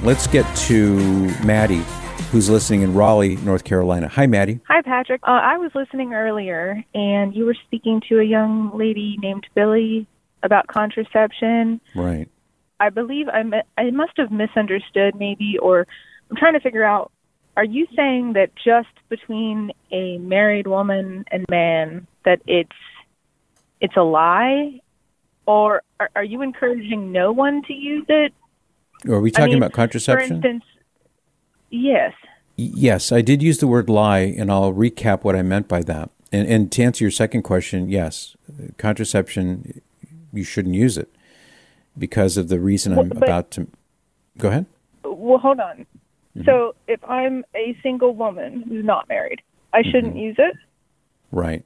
Let's get to Maddie, who's listening in Raleigh, North Carolina. Hi, Maddie. Hi, Patrick. I was listening earlier, and you were speaking to a young lady named Billy about contraception. Right. I believe I must have misunderstood maybe, or I'm trying to figure out, are you saying that just between a married woman and man that it's a lie? Or are you encouraging no one to use it? Are we talking about contraception? For instance, yes. Yes, I did use the word lie, and I'll recap what I meant by that. And to answer your second question, yes, contraception, you shouldn't use it because of the reason I'm about to... Go ahead. Well, hold on. Mm-hmm. So if I'm a single woman who's not married, I shouldn't use it? Right.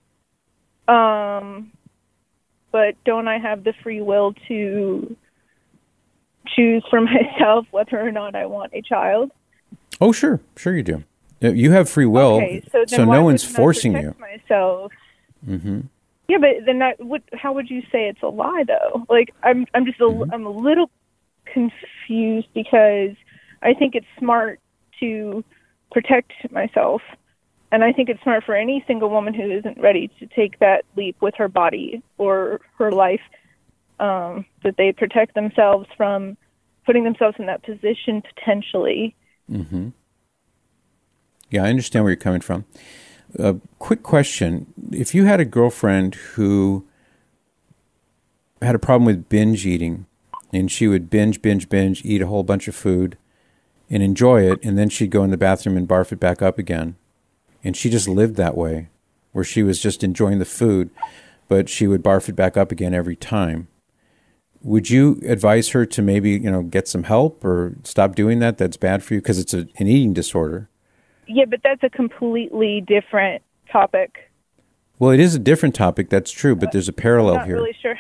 But don't I have the free will to choose for myself whether or not I want a child? Oh, sure. Sure you do. You have free will, okay, so no one's forcing you. Myself? Mm-hmm. Yeah, but then how would you say it's a lie, though? Like, I'm just I'm a little confused because I think it's smart to protect myself. And I think it's smart for any single woman who isn't ready to take that leap with her body or her life, that they protect themselves from putting themselves in that position potentially. Mm-hmm. Yeah, I understand where you're coming from. Quick question. If you had a girlfriend who had a problem with binge eating, and she would binge, eat a whole bunch of food and enjoy it, and then she'd go in the bathroom and barf it back up again, and she just lived that way, where she was just enjoying the food, but she would barf it back up again every time. Would you advise her to maybe, get some help or stop doing that? That's bad for you because it's an eating disorder. Yeah, but that's a completely different topic. Well, it is a different topic, that's true, but there's a parallel here. I'm not really sure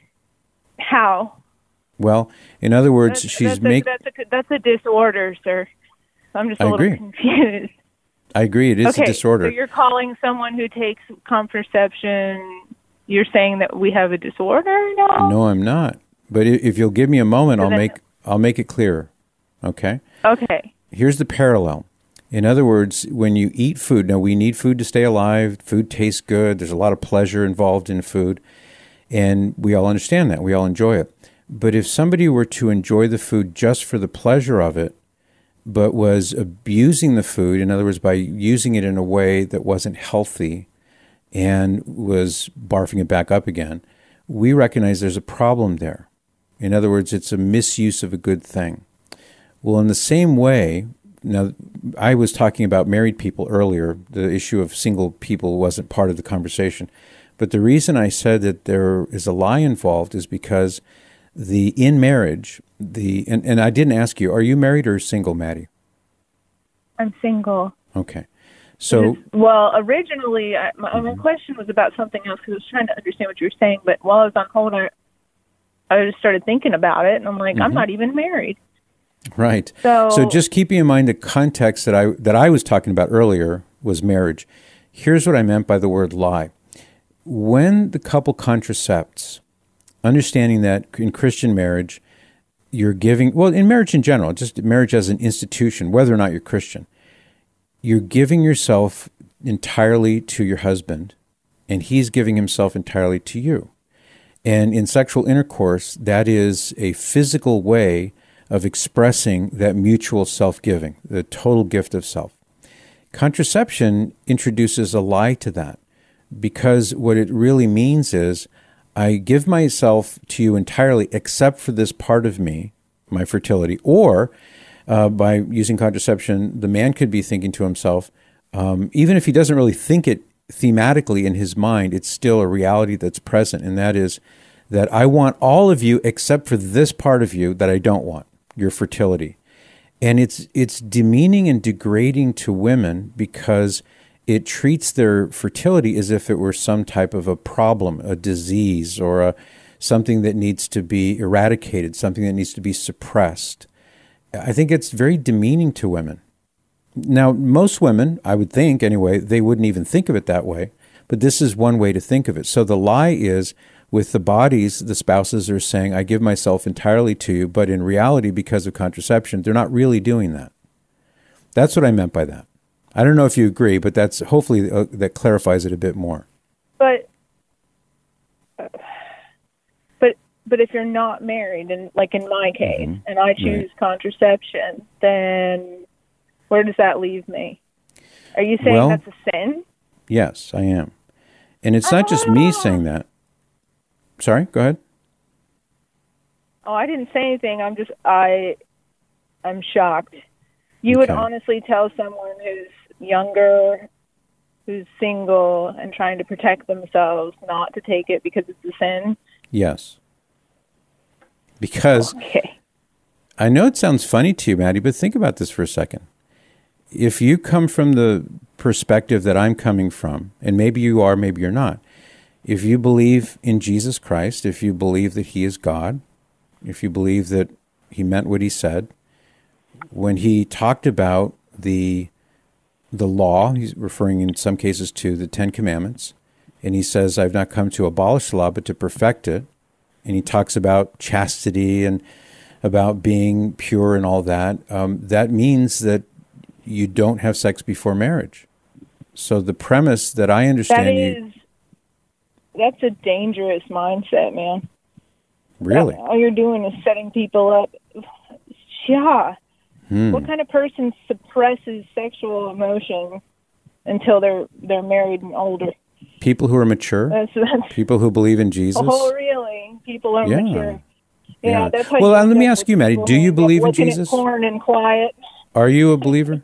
how. Well, in other words, that's a disorder, sir. I'm just a little confused. I agree, it is a disorder. So you're calling someone who takes contraception, you're saying that we have a disorder now? No, I'm not. But if you'll give me a moment, I'll make it clearer. Okay? Okay. Here's the parallel. In other words, when you eat food, now we need food to stay alive. Food tastes good. There's a lot of pleasure involved in food. And we all understand that. We all enjoy it. But if somebody were to enjoy the food just for the pleasure of it, but was abusing the food, in other words, by using it in a way that wasn't healthy and was barfing it back up again, we recognize there's a problem there. In other words, it's a misuse of a good thing. Well, in the same way, now I was talking about married people earlier. The issue of single people wasn't part of the conversation. But the reason I said that there is a lie involved is because in marriage, and I didn't ask you, are you married or single, Maddie? I'm single. Okay. So, originally, my question was about something else because I was trying to understand what you were saying. But while I was on hold, I just started thinking about it, and I'm like, I'm not even married. Right. So just keeping in mind the context that I was talking about earlier was marriage. Here's what I meant by the word lie. When the couple contracepts, understanding that in Christian marriage, you're giving, in marriage in general, just marriage as an institution, whether or not you're Christian, you're giving yourself entirely to your husband, and he's giving himself entirely to you. And in sexual intercourse, that is a physical way of expressing that mutual self-giving, the total gift of self. Contraception introduces a lie to that, because what it really means is I give myself to you entirely except for this part of me, my fertility, or by using contraception, the man could be thinking to himself, even if he doesn't really think it thematically in his mind, it's still a reality that's present, and that is that I want all of you except for this part of you that I don't want, your fertility. And it's demeaning and degrading to women because it treats their fertility as if it were some type of a problem, a disease, or something that needs to be eradicated, something that needs to be suppressed. I think it's very demeaning to women. Now, most women, I would think anyway, they wouldn't even think of it that way, but this is one way to think of it. So the lie is with the bodies, the spouses are saying, I give myself entirely to you, but in reality, because of contraception, they're not really doing that. That's what I meant by that. I don't know if you agree, but that's hopefully that clarifies it a bit more. But if you're not married, and like in my case, and I choose contraception, then where does that leave me? Are you saying that's a sin? Yes, I am. And it's not just me saying that. Sorry, go ahead. Oh, I didn't say anything. I'm shocked. You would honestly tell someone who's younger, who's single, and trying to protect themselves not to take it because it's a sin? Yes. Because I know it sounds funny to you, Maddie, but think about this for a second. If you come from the perspective that I'm coming from, and maybe you are, maybe you're not, if you believe in Jesus Christ, if you believe that he is God, if you believe that he meant what he said, when he talked about the law, he's referring in some cases to the Ten Commandments, and he says, I've not come to abolish the law, but to perfect it. And he talks about chastity and about being pure and all that. That means that you don't have sex before marriage. So the premise that I understand... That's a dangerous mindset, man. Really? All you're doing is setting people up. Yeah. What kind of person suppresses sexual emotion until they're married and older? People who are mature? That's people who believe in Jesus? Oh, really? People are mature. Yeah, that's how let me ask you, Maddie, do you believe in Jesus? Looking at porn and quiet. Are you a believer?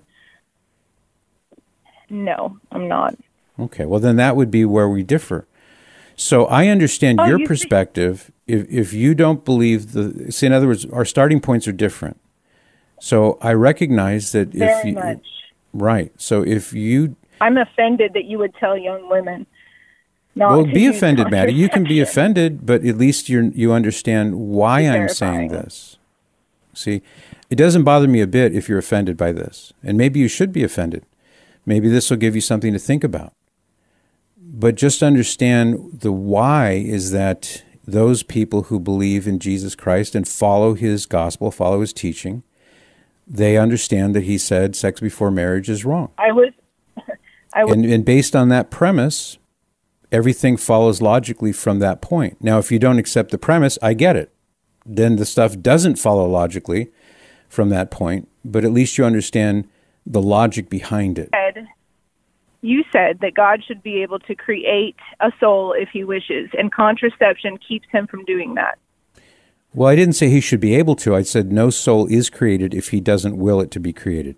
No, I'm not. Okay, well then that would be where we differ. So I understand your perspective. If you don't believe in other words, our starting points are different. So I recognize that Very much. Right. So if you... I'm offended that you would tell young women not Well, to be use offended, Maddie. You can be offended, but at least you understand why I'm saying this. See, it doesn't bother me a bit if you're offended by this. And maybe you should be offended. Maybe this will give you something to think about. But just understand the why is that those people who believe in Jesus Christ and follow his gospel, follow his teaching, they understand that he said sex before marriage is wrong. I would. And based on that premise, everything follows logically from that point. Now, if you don't accept the premise, I get it. Then the stuff doesn't follow logically from that point, but at least you understand the logic behind it. You said that God should be able to create a soul if he wishes, and contraception keeps him from doing that. Well, I didn't say he should be able to. I said no soul is created if he doesn't will it to be created.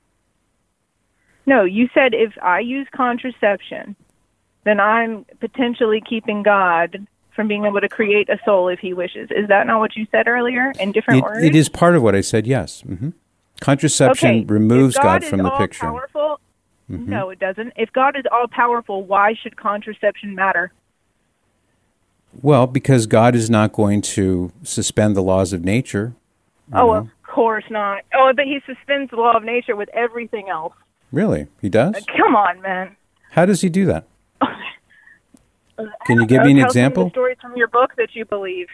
No, you said if I use contraception, then I'm potentially keeping God from being able to create a soul if he wishes. Is that not what you said earlier in different words? It is part of what I said, yes. Mm-hmm. Contraception removes God from the picture. Powerful, no, it doesn't. If God is all-powerful, why should contraception matter? Well, because God is not going to suspend the laws of nature. Of course not. Oh, but he suspends the law of nature with everything else. Really? He does? Come on, man. How does he do that? Can you give me an example? Tell me the stories from your book that you believe.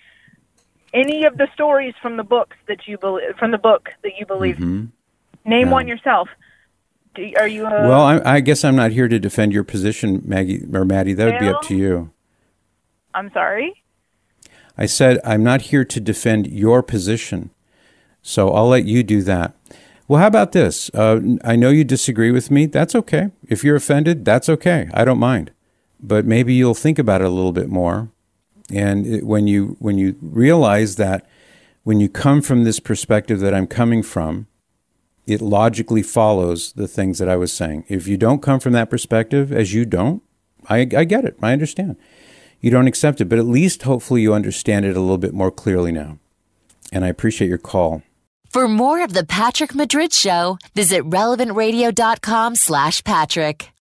Any of the stories from the books that you believe, from the book that you believe. Name one yourself. Are you? Well, I guess I'm not here to defend your position, Maggie or Maddie. That would be up to you. I'm sorry? I said I'm not here to defend your position, so I'll let you do that. Well, how about this? I know you disagree with me. That's okay. If you're offended, that's okay. I don't mind. But maybe you'll think about it a little bit more. And when you realize that when you come from this perspective that I'm coming from, it logically follows the things that I was saying. If you don't come from that perspective, as you don't, I get it. I understand. You don't accept it, but at least hopefully you understand it a little bit more clearly now. And I appreciate your call. For more of the Patrick Madrid Show, visit relevantradio.com/Patrick.